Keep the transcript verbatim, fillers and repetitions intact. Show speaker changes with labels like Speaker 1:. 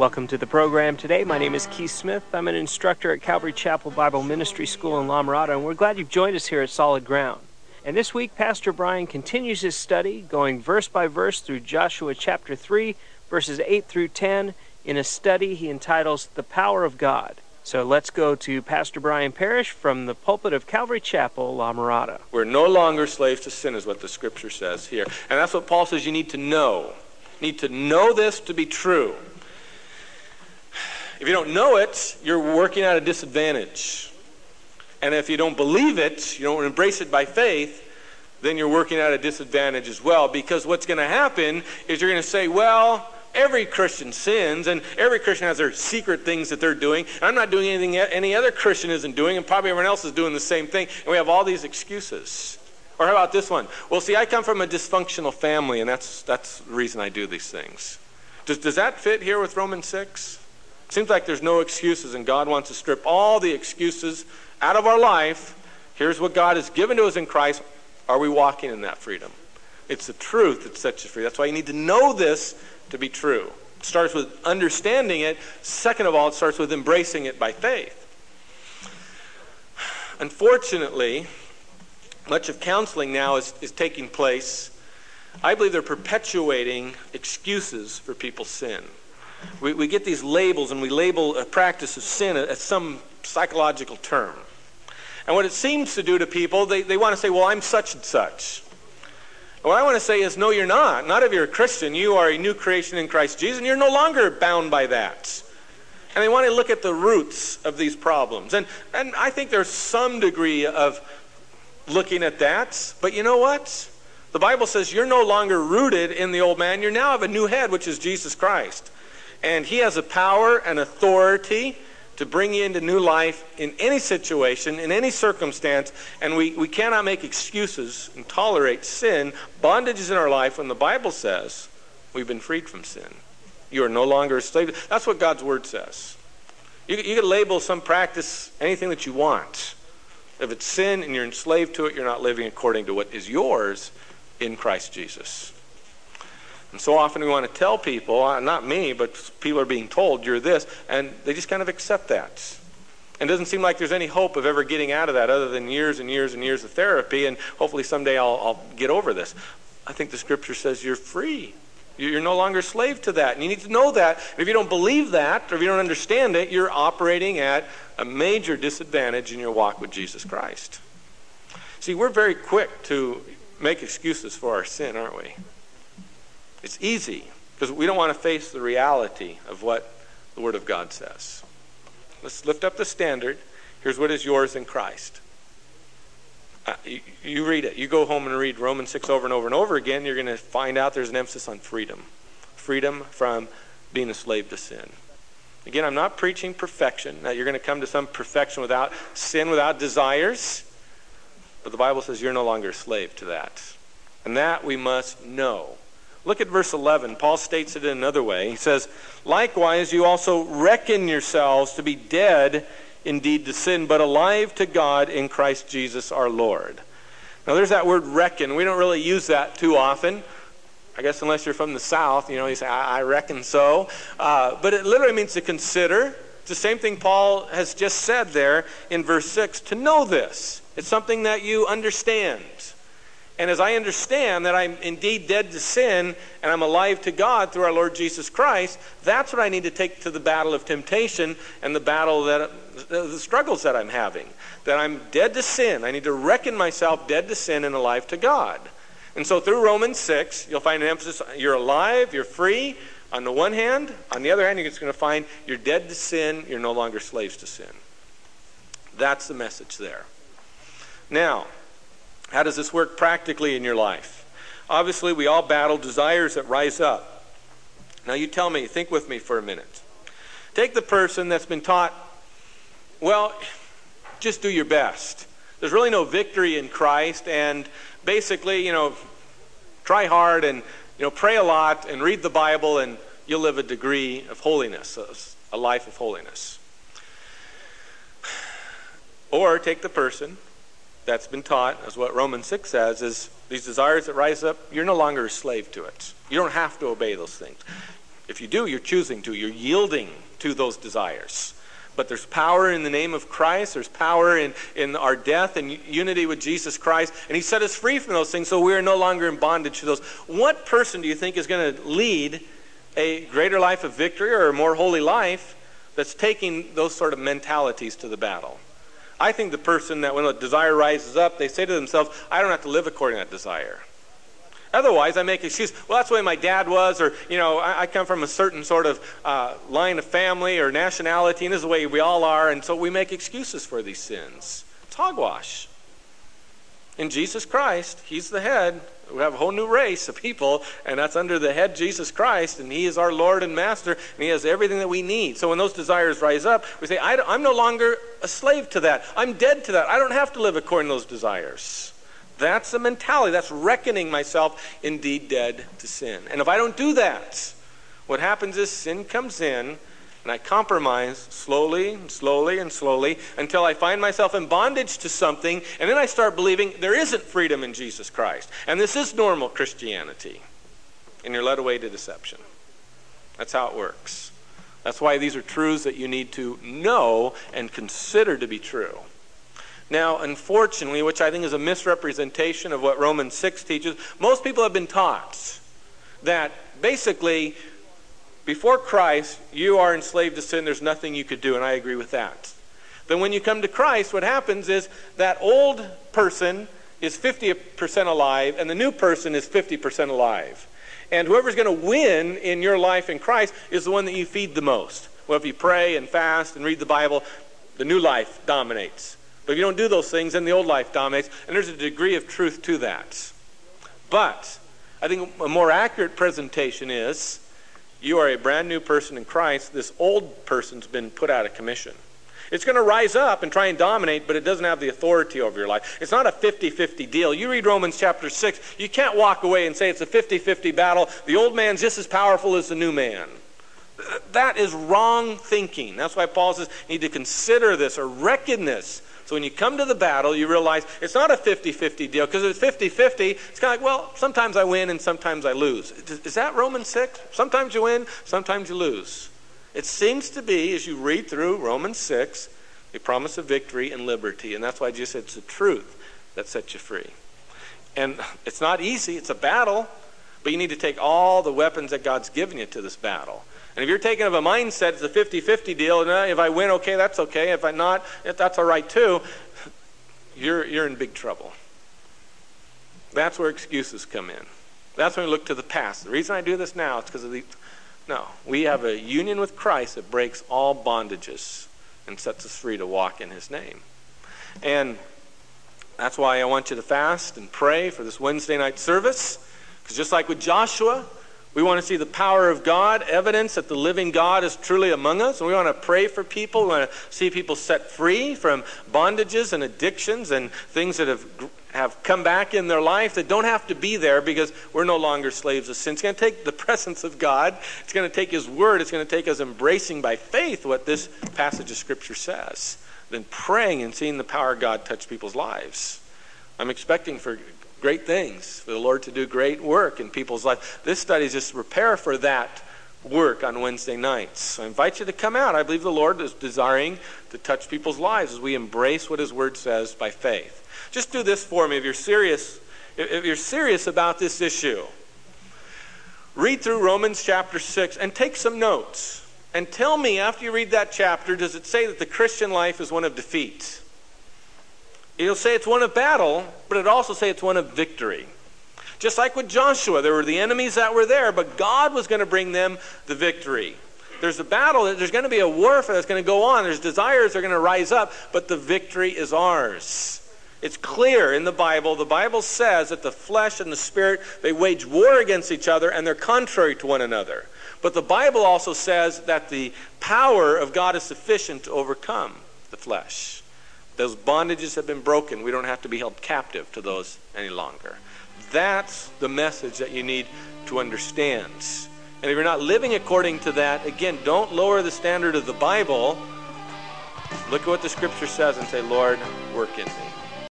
Speaker 1: Welcome to the program today. My name is Keith Smith. I'm an instructor at Calvary Chapel Bible Ministry School in La Mirada, and we're glad you've joined us here at Solid Ground. And this week, Pastor Brian continues his study, going verse by verse through Joshua chapter three, verses eight through ten, in a study he entitles The Power of God. So let's go to Pastor Brian Parrish from the pulpit of Calvary Chapel, La Mirada.
Speaker 2: We're no longer slaves to sin is what the scripture says here. And that's what Paul says you need to know. You need to know this to be true. If you don't know it, you're working at a disadvantage. And if you don't believe it, you don't embrace it by faith, then you're working at a disadvantage as well. Because what's going to happen is you're going to say, well, every Christian sins, and every Christian has their secret things that they're doing. And I'm not doing anything any other Christian isn't doing, and probably everyone else is doing the same thing. And we have all these excuses. Or how about this one? Well, see, I come from a dysfunctional family, and that's that's the reason I do these things. Does, does that fit here with Romans six? Seems like there's no excuses, and God wants to strip all the excuses out of our life. Here's what God has given to us in Christ. Are we walking in that freedom? It's the truth that sets you free. That's why you need to know this to be true. It starts with understanding it. Second of all, it starts with embracing it by faith. Unfortunately, much of counseling now is, is taking place. I believe they're perpetuating excuses for people's sin. We, we get these labels, and we label a practice of sin as some psychological term. And what it seems to do to people, they, they want to say, well, I'm such and such. And what I want to say is, no, you're not. Not if you're a Christian. You are a new creation in Christ Jesus, and you're no longer bound by that. And they want to look at the roots of these problems. And, and I think there's some degree of looking at that. But you know what? The Bible says you're no longer rooted in the old man. You now have a new head, which is Jesus Christ. And he has a power and authority to bring you into new life in any situation, in any circumstance. And we, we cannot make excuses and tolerate sin, bondages in our life, when the Bible says we've been freed from sin. You are no longer a slave. That's what God's word says. You, you can label some practice anything that you want. If it's sin and you're enslaved to it, you're not living according to what is yours in Christ Jesus. And so often we want to tell people, not me, but people are being told, you're this, and they just kind of accept that. And it doesn't seem like there's any hope of ever getting out of that other than years and years and years of therapy, and hopefully someday I'll, I'll get over this. I think the scripture says you're free. You're no longer a slave to that, and you need to know that. And if you don't believe that, or if you don't understand it, you're operating at a major disadvantage in your walk with Jesus Christ. See, we're very quick to make excuses for our sin, aren't we? It's easy, because we don't want to face the reality of what the Word of God says. Let's lift up the standard. Here's what is yours in Christ. Uh, you, you read it. You go home and read Romans six over and over and over again, you're going to find out there's an emphasis on freedom. Freedom from being a slave to sin. Again, I'm not preaching perfection, that you're going to come to some perfection without sin, without desires. But the Bible says you're no longer a slave to that. And that we must know. Look at verse eleven. Paul states it in another way. He says, likewise, you also reckon yourselves to be dead indeed to sin, but alive to God in Christ Jesus our Lord. Now there's that word reckon. We don't really use that too often. I guess unless you're from the South, you know, you say, I, I reckon so. Uh, but it literally means to consider. It's the same thing Paul has just said there in verse six, to know this. It's something that you understand. And as I understand that I'm indeed dead to sin and I'm alive to God through our Lord Jesus Christ, that's what I need to take to the battle of temptation and the battle that the struggles that I'm having. That I'm dead to sin. I need to reckon myself dead to sin and alive to God. And so through Romans six, you'll find an emphasis, you're alive, you're free on the one hand. On the other hand, you're just going to find you're dead to sin, you're no longer slaves to sin. That's the message there. Now, how does this work practically in your life? Obviously, we all battle desires that rise up. Now you tell me, think with me for a minute. Take the person that's been taught, well, just do your best. There's really no victory in Christ, and basically, you know, try hard and, you know, pray a lot and read the Bible, and you'll live a degree of holiness, a life of holiness. Or take the person that's been taught, as what Romans six says, is these desires that rise up, you're no longer a slave to it. You don't have to obey those things. If you do, you're choosing to. You're yielding to those desires. But there's power in the name of Christ. There's power in, in our death and unity with Jesus Christ. And he set us free from those things, so we are no longer in bondage to those. What person do you think is going to lead a greater life of victory or a more holy life that's taking those sort of mentalities to the battle? I think the person that when a desire rises up, they say to themselves, I don't have to live according to that desire. Otherwise, I make excuses. Well, that's the way my dad was, or, you know, I, I come from a certain sort of uh, line of family or nationality, and this is the way we all are, and so we make excuses for these sins. It's hogwash. In Jesus Christ, he's the head. We have a whole new race of people, and that's under the head Jesus Christ, and he is our Lord and Master, and he has everything that we need. So when those desires rise up, we say, I I'm no longer a slave to that. I'm dead to that. I don't have to live according to those desires. That's the mentality. That's reckoning myself indeed dead to sin. And if I don't do that, what happens is sin comes in, and I compromise slowly and slowly and slowly until I find myself in bondage to something, and then I start believing there isn't freedom in Jesus Christ. And this is normal Christianity. And you're led away to deception. That's how it works. That's why these are truths that you need to know and consider to be true. Now, unfortunately, which I think is a misrepresentation of what Romans six teaches, most people have been taught that basically before Christ, you are enslaved to sin. There's nothing you could do, and I agree with that. Then when you come to Christ, what happens is that old person is fifty percent alive, and the new person is fifty percent alive. And whoever's going to win in your life in Christ is the one that you feed the most. Well, if you pray and fast and read the Bible, the new life dominates. But if you don't do those things, then the old life dominates, and there's a degree of truth to that. But I think a more accurate presentation is you are a brand new person in Christ. This old person's been put out of commission. It's going to rise up and try and dominate, but it doesn't have the authority over your life. It's not a fifty-fifty deal. You read Romans chapter six, you can't walk away and say it's a fifty-fifty battle. The old man's just as powerful as the new man. That is wrong thinking. That's why Paul says you need to consider this or reckon this. So when you come to the battle, you realize it's not a fifty-fifty deal. Because if it's fifty-fifty, it's kind of like, well, sometimes I win and sometimes I lose. Is that Romans six? Sometimes you win, sometimes you lose. It seems to be, as you read through Romans six, a promise of victory and liberty. And that's why Jesus said it's the truth that sets you free. And it's not easy. It's a battle. But you need to take all the weapons that God's given you to this battle. And if you're taking of a mindset, it's a fifty-fifty deal, and uh, if I win, okay, that's okay. If I not, that's all right too. You're, you're in big trouble. That's where excuses come in. That's when we look to the past. The reason I do this now is because of the... No, we have a union with Christ that breaks all bondages and sets us free to walk in his name. And that's why I want you to fast and pray for this Wednesday night service. Because just like with Joshua, we want to see the power of God, evidence that the living God is truly among us. And we want to pray for people. We want to see people set free from bondages and addictions and things that have have come back in their life that don't have to be there because we're no longer slaves of sin. It's going to take the presence of God. It's going to take his word. It's going to take us embracing by faith what this passage of Scripture says. Then praying and seeing the power of God touch people's lives. I'm expecting for great things, for the Lord to do great work in people's lives. This study is just prepare for that work on Wednesday nights. So I invite you to come out. I believe the Lord is desiring to touch people's lives as we embrace what his word says by faith. Just do this for me if you're serious. If you're serious about this issue, read through Romans chapter six and take some notes. And tell me, after you read that chapter, does it say that the Christian life is one of defeat? It'll say it's one of battle, but it'll also say it's one of victory. Just like with Joshua, there were the enemies that were there, but God was going to bring them the victory. There's a battle, there's going to be a warfare that's going to go on. There's desires that are going to rise up, but the victory is ours. It's clear in the Bible. The Bible says that the flesh and the spirit, they wage war against each other and they're contrary to one another. But the Bible also says that the power of God is sufficient to overcome the flesh. Those bondages have been broken. We don't have to be held captive to those any longer. That's the message that you need to understand. And if you're not living according to that, again, don't lower the standard of the Bible. Look at what the Scripture says and say, Lord, work in me.